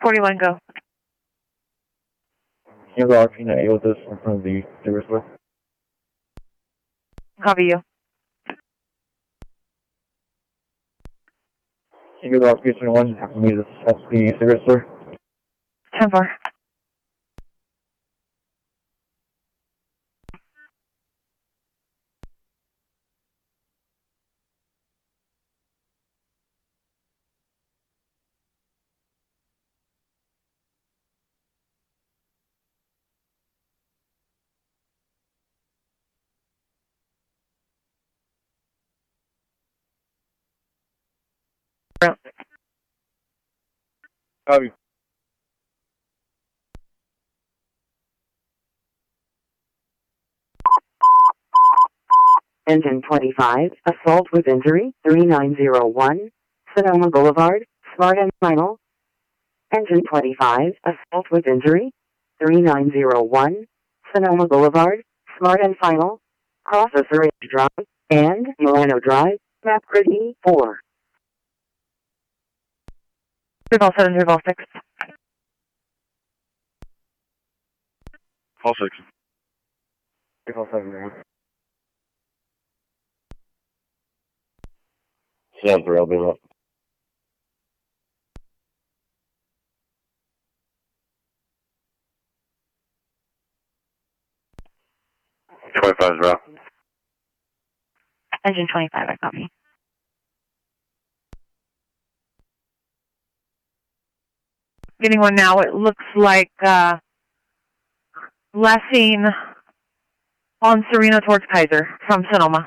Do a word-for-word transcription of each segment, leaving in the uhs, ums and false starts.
forty-one, go. Can you go R P eight with this in front of the service door? Copy you. Can you go to R P twenty-one and meet us at the service door? ten four. Copy. Engine twenty-five, assault with injury, three nine zero one, Sonoma Boulevard, Smart and Final. Engine twenty-five, assault with injury, three nine zero one, Sonoma Boulevard, Smart and Final, Processor Ridge Drive, and Milano Drive, map grid E four. Triple seven, triple six. Call six. Call seven, man. Sounds real, be up. twenty-five is route. Engine twenty-five, I copy. Getting one now. It looks like uh, last seen on Sereno towards Kaiser from Sonoma.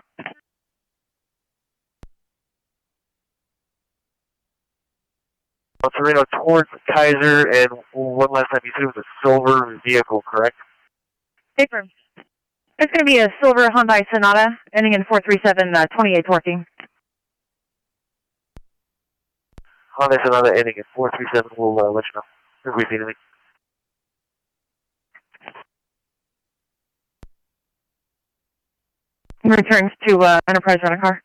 On Sereno towards Kaiser, and one last time, you said it was a silver vehicle, correct? Paper. It's going to be a silver Hyundai Sonata, ending in four three seven, uh, twenty-eight working. Hyundai Sonata ending in four three seven, we'll uh, let you know if we see anything. Returns to uh, Enterprise Rent-A-Car.